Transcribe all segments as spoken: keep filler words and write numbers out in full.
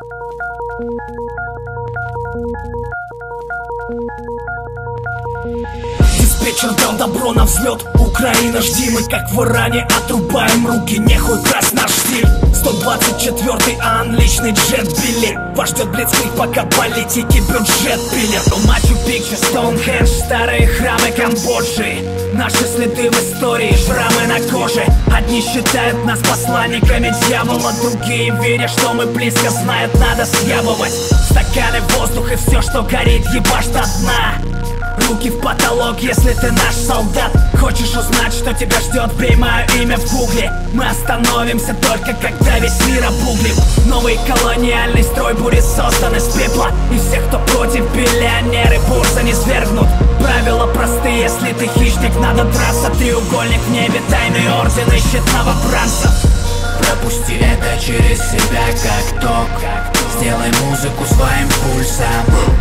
Диспетчер дал добро на взлет. Украина, жди, мы как в Иране отрубаем руки, нехуй красть наш стиль. Сто двадцать четвёртый ан, личный джет билет. Вас ждет блицкриг, пока политики бюджет пилят. Мачу-Пикчу, Стоунхендж, старые храмы Камбоджи. Наши следы в истории, шрамы на коже. Одни считают нас посланниками дьявола, другие верят, что мы близко, знают, надо съябывать. Стаканы, воздух и все, что горит, ебашь до дна. Руки в потолок, если ты наш солдат. Хочешь узнать, что тебя ждет, бей мое имя в гугле. Мы остановимся только, когда весь мир обуглит. Новый колониальный строй будет создан из пепла. И всех, кто против, биллионеры бурса не свергнут. Правила простые, если ты хищник, надо драться. Треугольник в небе, тайный орден ищет новобранцев. Пропусти это через себя как ток. Сделай музыку своим пульсом.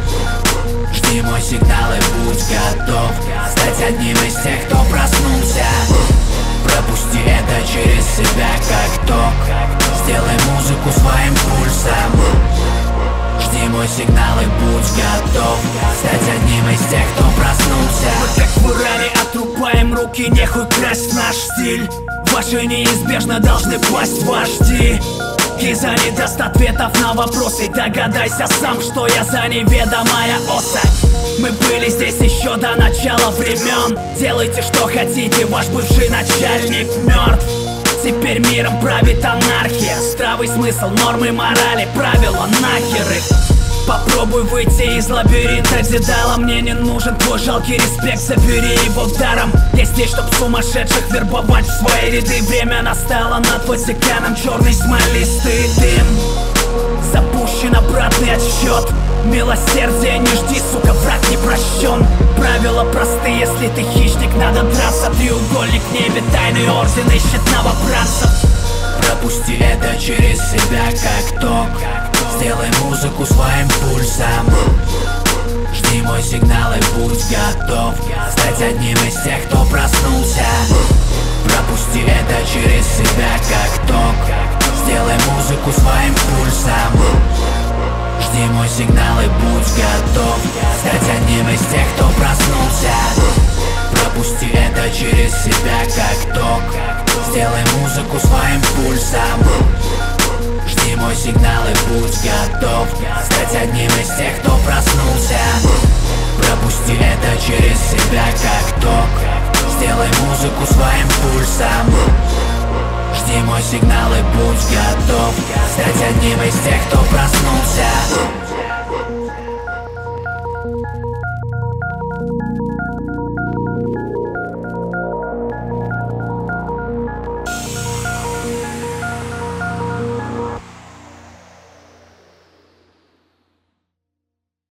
Жди мой сигнал и будь готов стать одним из тех, кто проснулся. Пропусти это через себя как ток. Сделай музыку своим пульсом. Жди мой сигнал и будь готов стать одним из тех, кто проснулся. Мы как в Иране отрубаем руки, нехуй красть наш стиль. Ваши неизбежно должны пасть вожди. И за не даст ответов на вопросы. Догадайся сам, что я за неведомая особь. Мы были здесь еще до начала времен. Делайте, что хотите, ваш бывший начальник мертв. Теперь миром правит анархия. Здравый смысл, нормы морали, правила нахер их. Попробуй выйти из лабиринта Дедала. Мне не нужен твой жалкий респект, забери его даром. Я здесь, чтоб сумасшедших вербовать в свои ряды. Время настало, над Ватиканом черный смолистый дым. Запущен обратный отсчет. Милосердия не жди, сука, враг не прощен. Правила просты, если ты хищник, надо драться. Треугольник в небе, тайный орден ищет новобранцев. Пропусти это через себя как ток. Сделай музыку своим пульсом. Жди мой сигнал и будь готов стать одним из тех, кто проснулся. Пропусти это через себя как ток. Сделай музыку своим пульсом. Жди мой сигнал и будь готов стать одним из тех, кто проснулся. Пропусти это через себя как ток. Сделай музыку своим пульсом. Жди мой сигнал и будь готов стать одним из тех, кто проснулся. Пропусти это через себя как ток. Сделай музыку своим пульсом. Жди мой сигнал и будь готов стать одним из тех, кто проснулся.